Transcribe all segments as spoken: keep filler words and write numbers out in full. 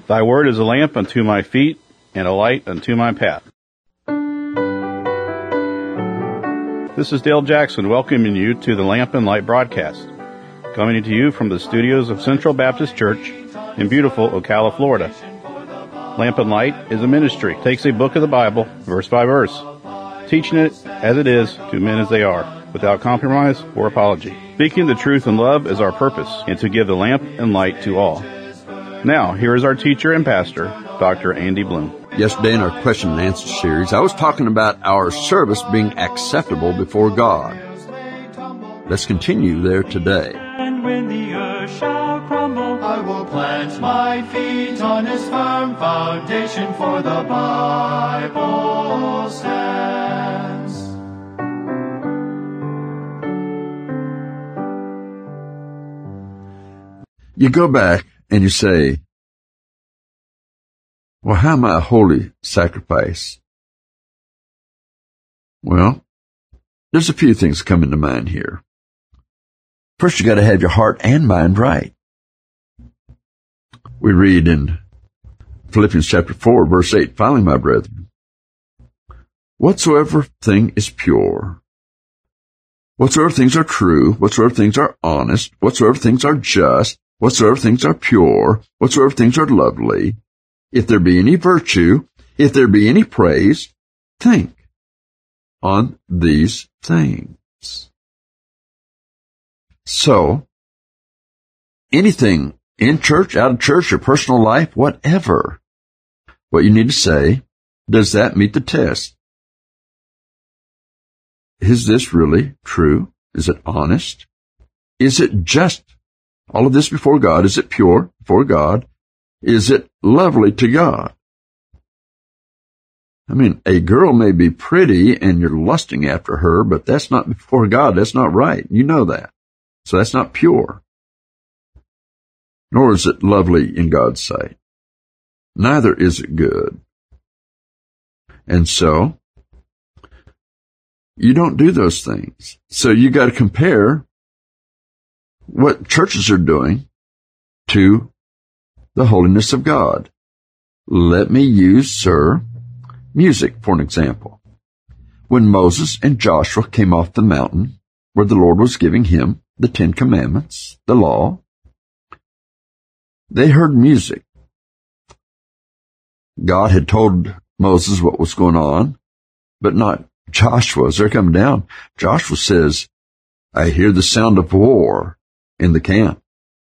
Thy word is a lamp unto my feet and a light unto my path. This is Dale Jackson welcoming you to the Lamp and Light broadcast, coming to you from the studios of Central Baptist Church in beautiful Ocala, Florida. Lamp and Light is a ministry. It takes a book of the Bible, verse by verse, teaching it as it is to men as they are, without compromise or apology. Speaking the truth in love is our purpose, and to give the lamp and light to all. Now, here is our teacher and pastor, Doctor Andy Bloom. Yesterday in our question and answer series, I was talking about our service being acceptable before God. Let's continue there today. And when the earth shall crumble, I will plant my feet on his firm foundation, for the Bible stands. You go back and you say, well, how am I a holy sacrifice? Well, there's a few things coming to mind here. First, you got to have your heart and mind right. We read in Philippians chapter four, verse eight, finally, my brethren, whatsoever thing is pure, whatsoever things are true, whatsoever things are honest, whatsoever things are just, whatsoever things are pure, whatsoever things are lovely, if there be any virtue, if there be any praise, think on these things. So, anything in church, out of church, your personal life, whatever, what you need to say, does that meet the test? Is this really true? Is it honest? Is it just? All of this before God, is it pure before God? Is it lovely to God? I mean, a girl may be pretty and you're lusting after her, but that's not before God. That's not right. You know that. So that's not pure. Nor is it lovely in God's sight. Neither is it good. And so, you don't do those things. So you got to compare what churches are doing to the holiness of God. Let me use, sir, music for an example. When Moses and Joshua came off the mountain where the Lord was giving him the Ten Commandments, the law, they heard music. God had told Moses what was going on, but not Joshua. As they're coming down, Joshua says, I hear the sound of war in the camp.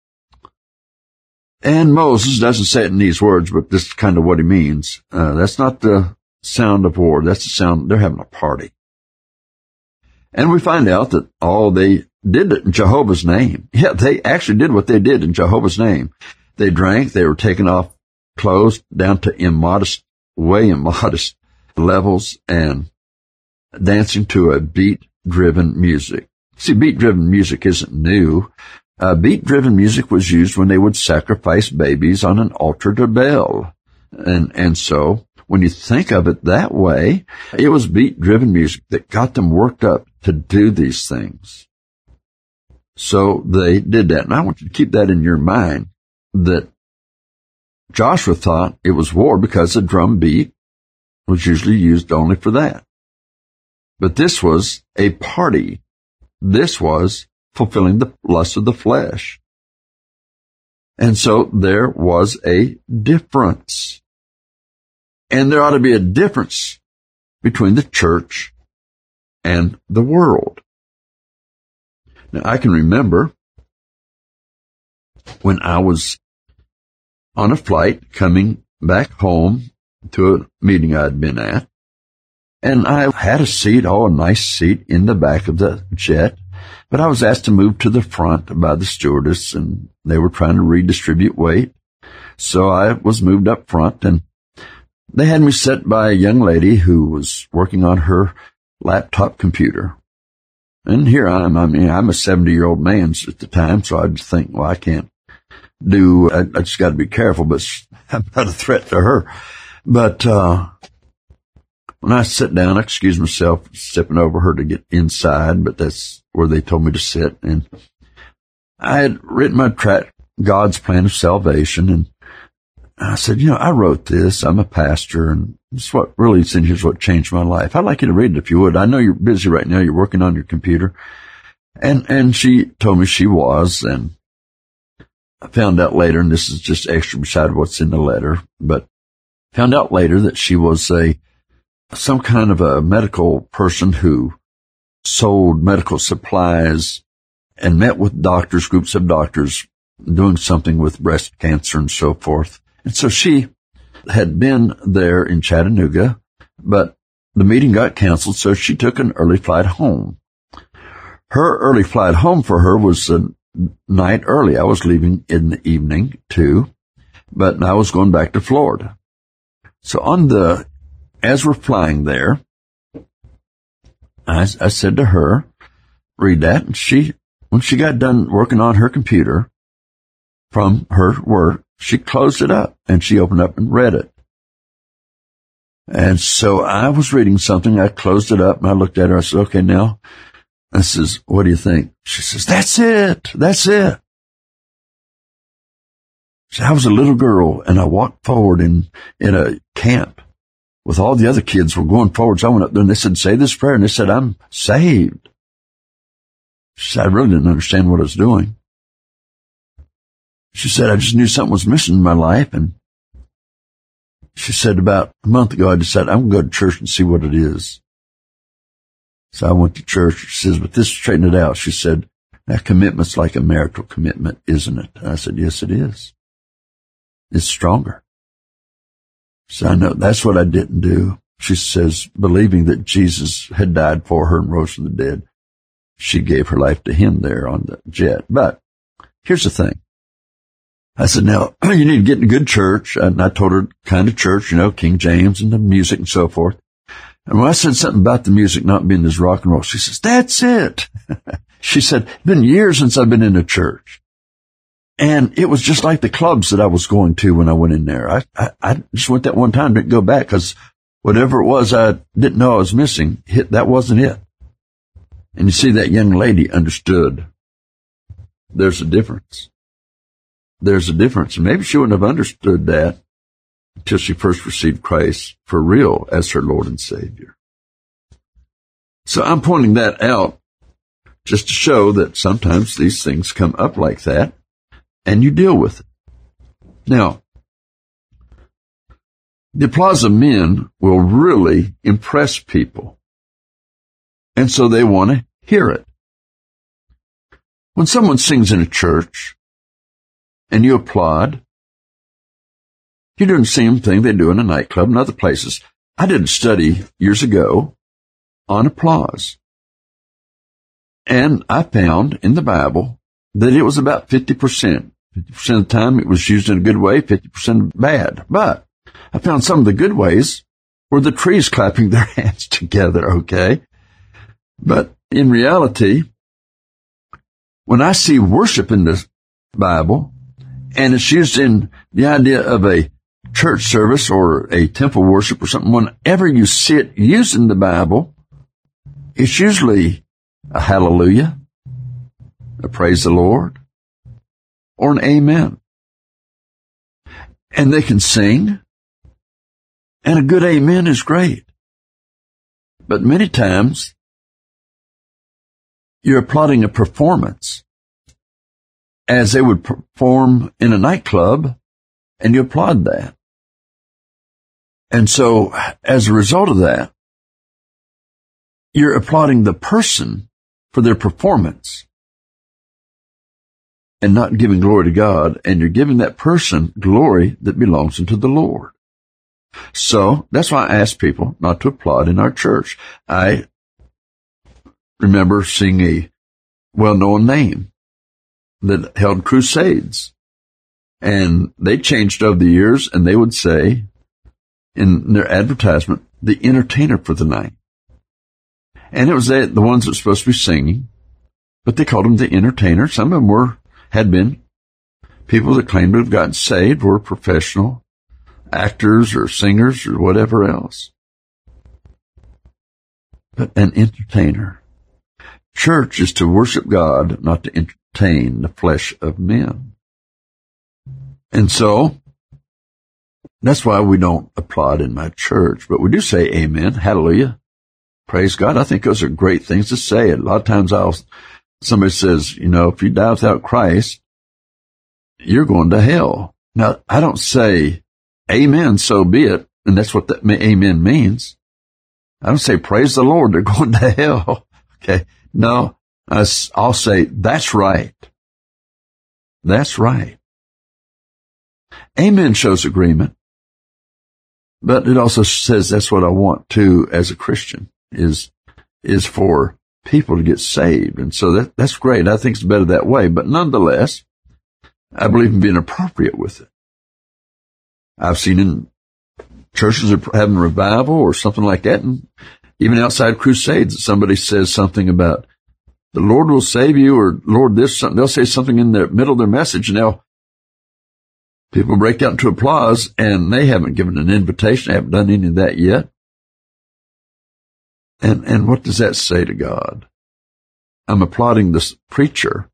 And Moses doesn't say it in these words, but this is kind of what he means. Uh, that's not the sound of war. That's the sound, they're having a party. And we find out that, oh, they did it in Jehovah's name. Yeah, they actually did what they did in Jehovah's name. They drank, they were taking off clothes down to immodest, way immodest levels and dancing to a beat-driven music. See, beat-driven music isn't new. Uh, beat-driven music was used when they would sacrifice babies on an altar to Baal. And, and so, when you think of it that way, it was beat-driven music that got them worked up to do these things. So they did that. And I want you to keep that in your mind, that Joshua thought it was war because the drum beat was usually used only for that. But this was a party. This was fulfilling the lust of the flesh. And so there was a difference. And there ought to be a difference between the church and the world. Now, I can remember when I was on a flight coming back home to a meeting I'd been at, and I had a seat, oh, a nice seat in the back of the jet. But I was asked to move to the front by the stewardess, and they were trying to redistribute weight. So I was moved up front, and they had me sit by a young lady who was working on her laptop computer. And here I am. I mean, I'm a seventy-year-old man at the time, so I just think, well, I can't do, I, I just got to be careful, but I'm not a threat to her. But uh when I sit down, I excuse myself, stepping over her to get inside, but that's where they told me to sit. And I had written my tract, God's Plan of Salvation, and I said, you know, I wrote this. I'm a pastor, and this is what really is in here's what changed my life. I'd like you to read it if you would. I know you're busy right now. You're working on your computer. And, and she told me she was, and I found out later, and this is just extra beside what's in the letter, but found out later that she was a, some kind of a medical person who sold medical supplies and met with doctors, groups of doctors, doing something with breast cancer and so forth. And so she had been there in Chattanooga, but the meeting got canceled, so she took an early flight home. Her early flight home for her was a night early. I was leaving in the evening, too, but I was going back to Florida. So on the, as we're flying there, I, I said to her, read that, and she, when she got done working on her computer from her work, she closed it up, and she opened up and read it. And so I was reading something. I closed it up, and I looked at her. I said, okay, now, I says, what do you think? She says, that's it. That's it. So I was a little girl, and I walked forward in, in a camp with all the other kids were going forward. So I went up there, and they said, say this prayer. And they said, I'm saved. She said, I really didn't understand what I was doing. She said, I just knew something was missing in my life. And she said, about a month ago, I decided I'm going to go to church and see what it is. So I went to church. She says, but this is straightening it out. She said, that commitment's like a marital commitment, isn't it? And I said, yes, it is. It's stronger. So I know that's what I didn't do. She says, believing that Jesus had died for her and rose from the dead, she gave her life to him there on the jet. But here's the thing. I said, now, you need to get in a good church. And I told her kind of church, you know, King James and the music and so forth. And when I said something about the music not being as rock and roll, she says, that's it. She said, it's been years since I've been in a church. And it was just like the clubs that I was going to when I went in there. I, I, I just went that one time, didn't go back, because whatever it was I didn't know I was missing, hit, that wasn't it. And you see, that young lady understood there's a difference. There's a difference. And maybe she wouldn't have understood that until she first received Christ for real as her Lord and Savior. So I'm pointing that out just to show that sometimes these things come up like that, and you deal with it. Now, the applause of men will really impress people, and so they want to hear it. When someone sings in a church and you applaud, you're doing the same thing they do in a nightclub and other places. I did a study years ago on applause, and I found in the Bible that it was about fifty percent. fifty percent of the time it was used in a good way, fifty percent bad. But I found some of the good ways were the trees clapping their hands together, okay? But in reality, when I see worship in the Bible, and it's used in the idea of a church service or a temple worship or something, whenever you see it used in the Bible, it's usually a hallelujah, a praise the Lord, or an amen. And they can sing, and a good amen is great. But many times, you're applauding a performance as they would perform in a nightclub, and you applaud that. And so, as a result of that, you're applauding the person for their performance and not giving glory to God, and you're giving that person glory that belongs unto the Lord. So, that's why I ask people not to applaud in our church. I remember seeing a well-known name that held crusades, and they changed over the years, and they would say in their advertisement, the entertainer for the night. And it was they, the ones that were supposed to be singing, but they called them the entertainer. Some of them were, had been people that claimed to have gotten saved, were professional actors or singers or whatever else. But an entertainer. Church is to worship God, not to entertain the flesh of men. And so, That's why we don't applaud in my church, but we do say amen, hallelujah, praise God. I think those are great things to say. A lot of times I'll, somebody says, you know, if you die without Christ, you're going to hell. Now, I don't say amen, so be it, and that's what that amen means. I don't say praise the Lord, they're going to hell. Okay. No, I'll say that's right. That's right. Amen shows agreement, but it also says that's what I want to as a Christian is, is for people to get saved. And so that, that's great. I think it's better that way, but nonetheless, I believe in being appropriate with it. I've seen in churches are having revival or something like that, and even outside crusades, somebody says something about the Lord will save you, or Lord this, something. They'll say something in the middle of their message, and they'll, people break out into applause, and they haven't given an invitation. They haven't done any of that yet. And, and what does that say to God? I'm applauding this preacher,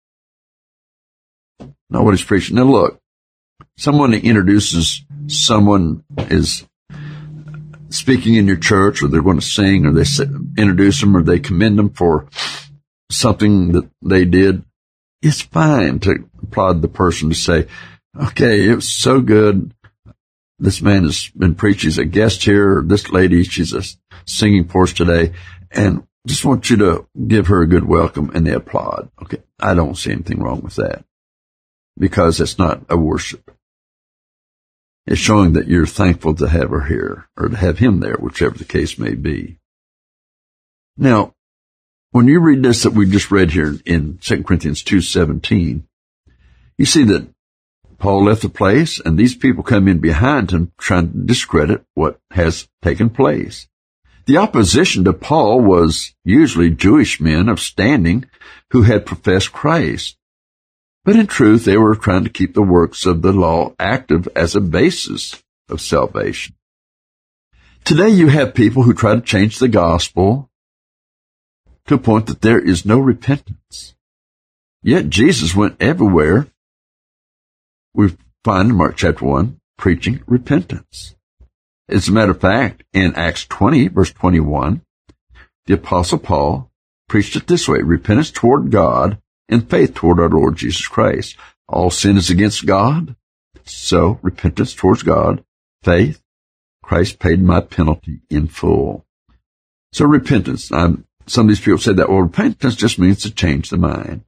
not what he's preaching. Now look, someone that introduces someone is speaking in your church, or they're going to sing, or they introduce them, or they commend them for something that they did. It's fine to applaud the person, to say, okay, it was so good. This man has been preaching. He's a guest here, or this lady, she's a singing for us today, and just want you to give her a good welcome, and they applaud. Okay, I don't see anything wrong with that, because it's not a worship. It's showing that you're thankful to have her here, or to have him there, whichever the case may be. Now, when you read this that we just read here in Second Corinthians two seventeen, you see that Paul left the place, and these people come in behind him trying to discredit what has taken place. The opposition to Paul was usually Jewish men of standing who had professed Christ. But in truth, they were trying to keep the works of the law active as a basis of salvation. Today you have people who try to change the gospel to a point that there is no repentance. Yet Jesus went everywhere, we find in Mark chapter one, preaching repentance. As a matter of fact, in Acts twenty, verse twenty-one, the Apostle Paul preached it this way: repentance toward God and faith toward our Lord Jesus Christ. All sin is against God, so repentance towards God, faith, Christ paid my penalty in full. So repentance, I'm, some of these people said that, well, repentance just means to change the mind.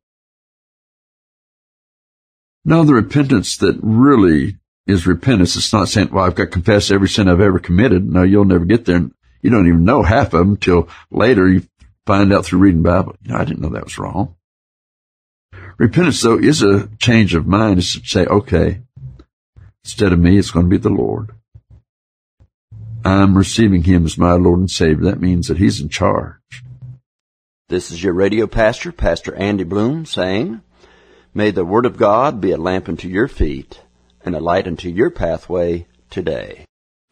No, the repentance that really is repentance, it's not saying, well, I've got to confess every sin I've ever committed. No, you'll never get there. You don't even know half of them until later you find out through reading the Bible. You know, I didn't know that was wrong. Repentance, though, is a change of mind. It's to say, okay, instead of me, it's going to be the Lord. I'm receiving him as my Lord and Savior. That means that he's in charge. This is your radio pastor, Pastor Andy Bloom, saying, may the Word of God be a lamp unto your feet and a light unto your pathway today.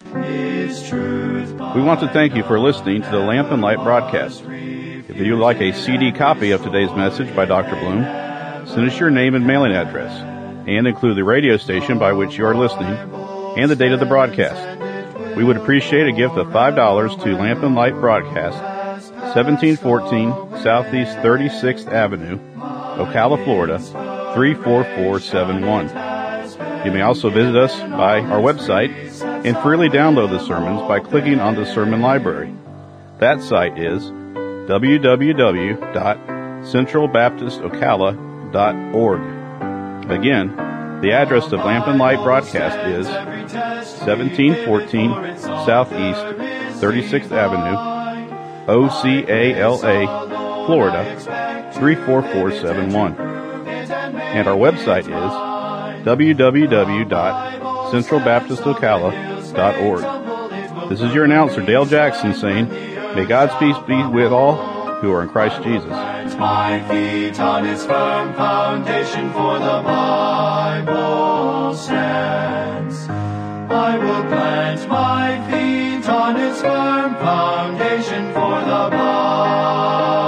We want to thank you for listening to the Lamp and Light broadcast. If you would like a C D copy of today's message by Doctor Bloom, send us your name and mailing address, and include the radio station by which you are listening and the date of the broadcast. We would appreciate a gift of five dollars to Lamp and Light Broadcast, seventeen fourteen Southeast thirty-sixth Avenue, Ocala, Florida, three four four seven one. You may also visit us by our website and freely download the sermons by clicking on the Sermon Library. That site is w w w dot central baptist ocala dot org. Again, the address of Lamp and Light Broadcast is seventeen fourteen Southeast thirty-sixth Avenue, O C A L A, Florida, three four four seven one. And our website is w w w dot central baptist ocala dot org. This is your announcer, Dale Jackson, saying, may God's peace be with all who are in Christ Jesus. My feet on its firm foundation, for the Bible stands. I will plant my feet on its firm foundation, for the Bible